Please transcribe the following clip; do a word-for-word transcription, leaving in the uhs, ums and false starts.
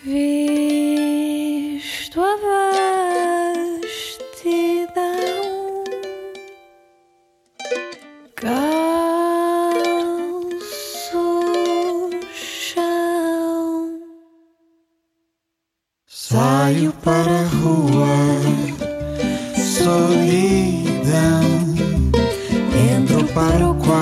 Visto a vastidão, calço o chão, saio para a rua, solidão, entro para o quarto.